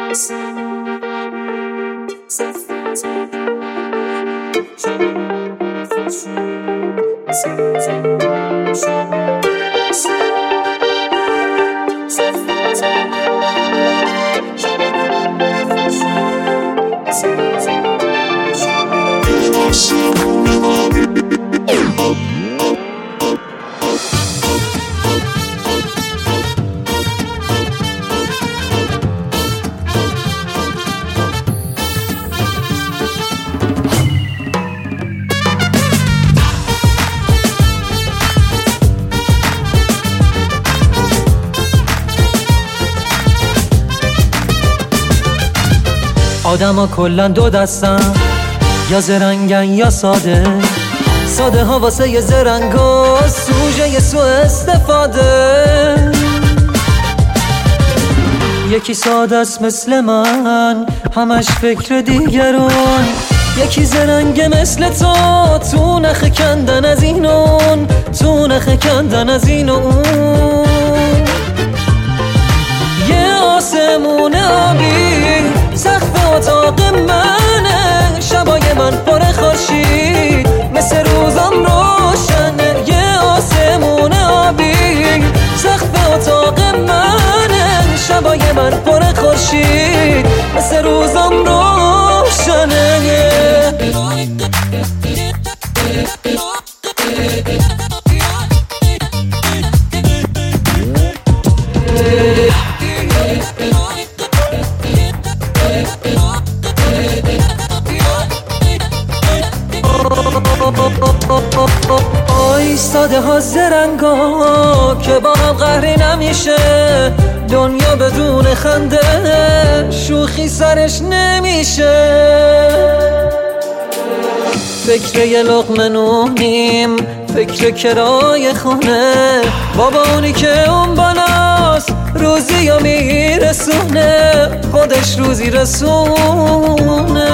آدم ها کلن دو دستن، یا زرنگن یا ساده. ساده ها واسه یه زرنگا سوژه یه سو استفاده. یکی ساده است مثل من، همش فکر دیگران. یکی زرنگه مثل تو نخ کندن از این اون، تو نخ کندن از این اون. یه آسمون آبی سقف اتاق منه، شبای من پر خورشید مثل روزم روشنه. یه آسمون آبی سقف اتاق منه، شبای من پر خورشید مثل روزم روشنه. ایستاده ها زرنگا که با هم قهری نمیشه. دنیا بدون خنده شوخی سرش نمیشه. فکر یه لقمه نونیم، فکر کرای خونه. بابا اونی که اون بالاست روزی رو میرسونه، خودش روزی رسونه.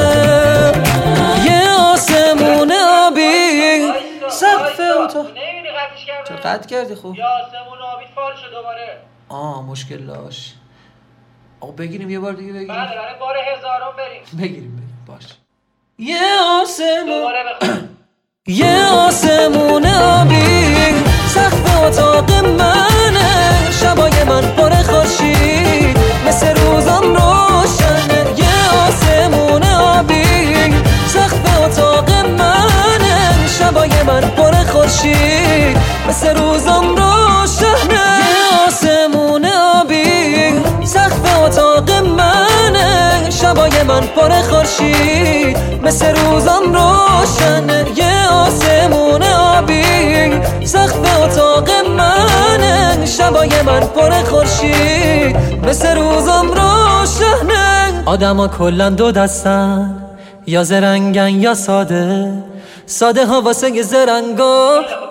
یه آسمون آبی سقف اتاق. چرا قطع کردی؟ خوب یه آسمون آبی فال شد دوباره. مشکل داشت. آقا بگیریم یه بار دیگه بگیریم. بله بار هزارم بریم. بگیریم باش. یه آسمون یه آسمون آبی سقف اتاق منه، شبای من پر خورشید مثل روزم روشنه. یه آسمون آبی سقف اتاق منه، شبای من پر خورشید مثل روزم روشنه. یه آسمون آبی سقف اتاق منه، شبای من پر خورشید مثل روزم روشنه. یه آسمون آبی سقف اتاق منه، شبای من پر خورشید مثل روزم روشنه. آدم ها کلن دو دستن، یا زرنگن یا ساده. ساده ها واسه یه زرنگا